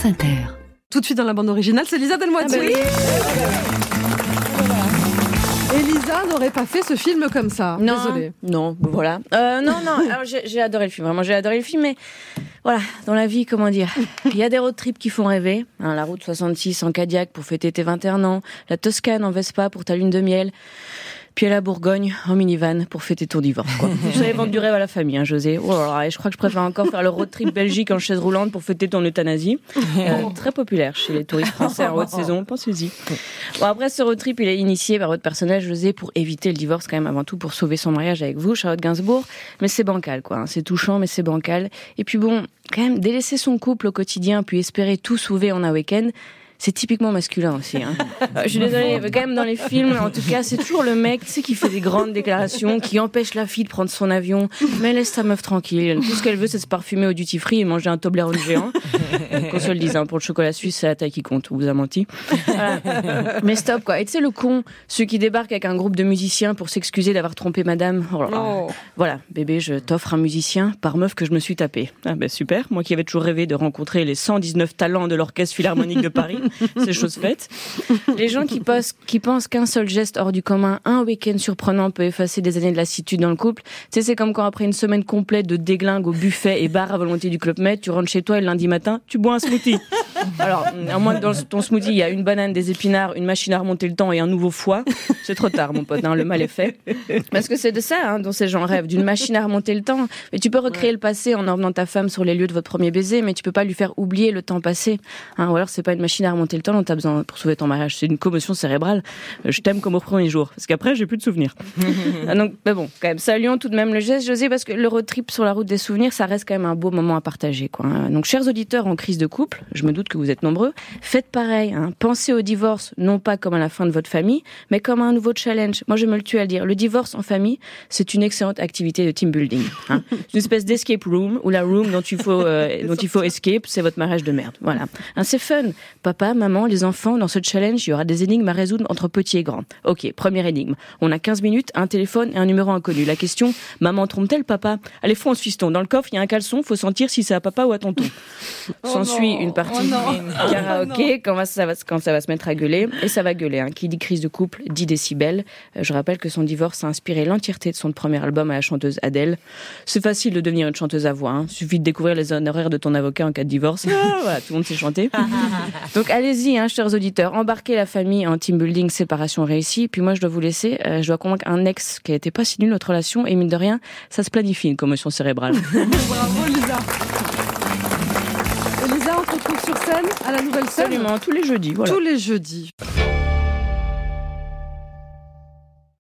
France Inter. Tout de suite dans la bande originale, c'est Lisa Delmoitier. Oui. Et Lisa n'aurait pas fait ce film comme ça. Non, désolée. non, voilà. Non. Alors j'ai adoré le film. Vraiment, j'ai adoré le film, mais voilà, dans la vie, comment dire, il y a des road trips qui font rêver. La route 66 en Cadillac pour fêter tes 21 ans, la Toscane en Vespa pour ta lune de miel. Puis à la Bourgogne, en minivan, pour fêter ton divorce, quoi. Vous savez vendre du rêve à la famille, hein, José. Oh là là, et je crois que je préfère encore faire le road trip Belgique en chaise roulante pour fêter ton euthanasie. Très populaire chez les touristes français en haute saison, pensez-y. Bon, après, ce road trip, il est initié par votre personnage, José, pour éviter le divorce, quand même, avant tout, pour sauver son mariage avec vous, Charlotte Gainsbourg. Mais c'est bancal, quoi. Hein. C'est touchant, mais c'est bancal. Et puis bon, quand même, délaisser son couple au quotidien, puis espérer tout sauver en un week-end, c'est typiquement masculin aussi. Hein. Je suis désolée, mais quand même dans les films, en tout cas, c'est toujours le mec, tu sais, qui fait des grandes déclarations, qui empêche la fille de prendre son avion, mais laisse ta meuf tranquille. Tout ce qu'elle veut, c'est se parfumer au duty free et manger un Toblerone géant. Qu'on se le dise, hein, pour le chocolat suisse, c'est la taille qui compte. On vous a menti. Voilà. Mais stop, quoi. Et tu sais, le con, ceux qui débarquent avec un groupe de musiciens pour s'excuser d'avoir trompé madame. Oh là là. Oh. Voilà, bébé, je t'offre un musicien par meuf que je me suis tapé. Ah ben super, moi qui avais toujours rêvé de rencontrer les 119 talents de l'Orchestre Philharmonique de Paris. C'est chose faite. Les gens qui pensent qu'un seul geste hors du commun, un week-end surprenant peut effacer des années de lassitude dans le couple. Tu sais, c'est comme quand après une semaine complète de déglingue au buffet et bar à volonté du Club Med, tu rentres chez toi et le lundi matin, tu bois un smoothie. Alors, à moins que dans ton smoothie, il y a une banane, des épinards, une machine à remonter le temps et un nouveau foie, c'est trop tard, mon pote, hein, le mal est fait. Parce que c'est de ça, hein, dont ces gens rêvent, d'une machine à remonter le temps. Mais tu peux recréer le passé en emmenant ta femme sur les lieux de votre premier baiser, mais tu peux pas lui faire oublier le temps passé. Hein, ou alors, c'est pas une machine à remonter le temps dont t'as besoin pour sauver ton mariage, c'est une commotion cérébrale. Je t'aime comme au premier jour, parce qu'après, j'ai plus de souvenirs. Donc, mais bon, quand même, saluons tout de même le geste, José, parce que le road trip sur la route des souvenirs, ça reste quand même un beau moment à partager, quoi. Donc, chers auditeurs en crise de couple, je me doute que vous êtes nombreux, faites pareil, hein. Pensez au divorce, non pas comme à la fin de votre famille, mais comme à un nouveau challenge. Moi, je me le tue à le dire. Le divorce en famille, c'est une excellente activité de team building, hein. C'est une espèce d'escape room, ou la room dont il faut escape, c'est votre mariage de merde. Voilà. Hein, c'est fun. Papa, maman, les enfants, dans ce challenge, il y aura des énigmes à résoudre entre petits et grands. Ok, première énigme. On a 15 minutes, un téléphone et un numéro inconnu. La question, maman trompe-t-elle papa? Allez, fonce, fiston. Dans le coffre, il y a un caleçon, faut sentir si c'est à papa ou à tonton. S'ensuit une partie karaoké quand ça va se mettre à gueuler. Et ça va gueuler, hein. Qui dit crise de couple, 10 décibels. Je rappelle que son divorce a inspiré l'entièreté de son premier album à la chanteuse Adèle. C'est facile de devenir une chanteuse à voix, hein. Suffit de découvrir les honoraires de ton avocat en cas de divorce. Voilà, tout le monde sait chanter. Donc allez-y, hein, chers auditeurs, embarquez la famille en team building, séparation réussie. Puis moi, je dois vous laisser. Je dois convaincre un ex qui a été pas si nul notre relation. Et mine de rien, ça se planifie une commotion cérébrale. Bravo, Lisa. Et Lisa, on te retrouve sur scène à la Nouvelle Scène. Absolument, tous les jeudis. Voilà. Tous les jeudis.